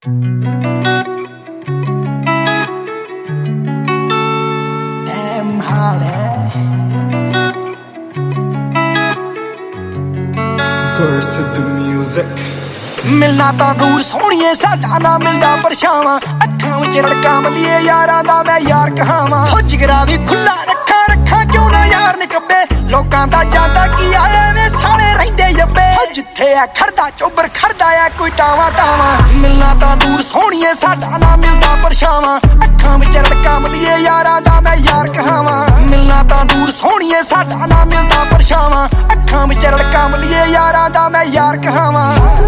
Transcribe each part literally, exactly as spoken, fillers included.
Damn hard है Curse the music मिलना तां दूर सोहणीए साडा ना मिलदा परछावां अखां विच रड़का मलीए यारां दा मैं यार कहावां हो जिगरा भी खुला रखा रखा क्यों ना यार निकब्बे लोकां दा जांदा की आए वे साले रहिंदे यब्बे हो जिथे आ खड़दा चोबर खड़दा आ कोई टावा टावा मिलना तां दूर सोहणीए साडा ना मिलदा परछावां अखां विच रड़का मलीए यारां दा मैं यार कहावां मिलना तां दूर सोहणीए साडा ना मिलदा परछावां अखां विच रड़का मलीए यारां दा मैं यार कहावां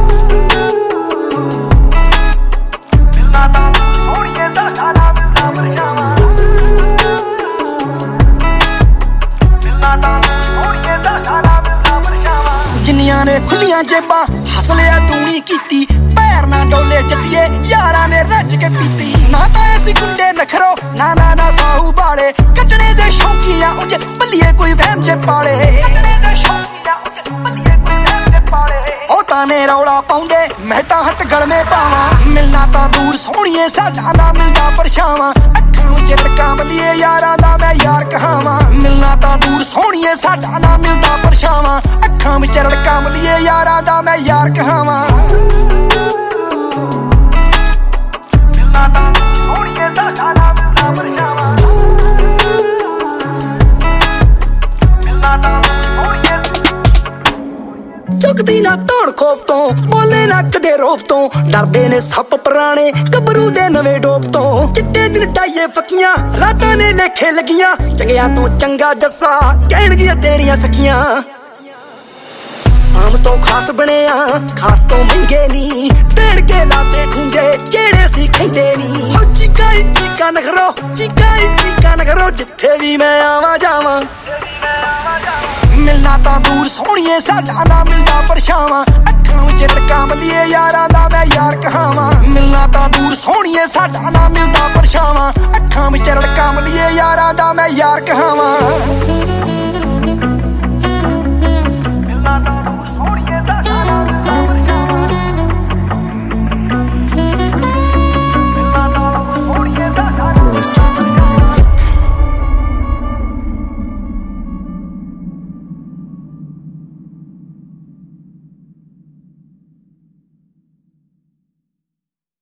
जिन्नियां ने खुलियां जेबां हसलिया दूनी कीती पैर ना डोले चटिए यारां ने रज के पीती ना तां असीं गुंडे नखरो ना ना ना साहू बाले कटने दे शौकीयां उज बल्लिए कोई वहम जे पाले कटने दे शौकीयां उज बल्लिए कोई वहम जे पाले ओ ताने रौला पाउंदे मैं तां हत्थ गल में पावां मिलना तां दूर सोहणीए साडा ना मिलदा परछावां अखां विच रड़का मलीए यारां दा मैं यार कहावां मिलना तां दूर सोहणीए साडा ना मिलदा परछावां अखां विच रड़का मलीए यारां दा मैं यार कहावां मिलना तां दूर सोहणीए साडा ना मिलदा परछावां मिलना तां दूर सोहणीए चुकदी ना धौण खौफ तो बोले ना कदे रोप तो डरदे ने सप पुराने गबरू दे नवे डोप तो चिट्टे दिन टाइए फकियां रातां ने लेखे लगियां चंगियां तो चंगा जस्सा कहणगियां तेरियां सखियां आम तो खास बनिया खास तो महंगे नी तेड़ के लाते खूंगे जेड़े सी खैंदे नी हो चीका चीका नखरो चीका चीका नखरो जिथे भी मैं आवा जावां मिलना तां दूर सोहणीए साडा ना मिलदा परछावां अखां विच रड़का मलीए यारां दा मैं यार कहावां मिलना तां दूर सोहणीए साडा ना मिलदा परछावां अखां विच रड़का मलीए यारां दा मैं यार कहावां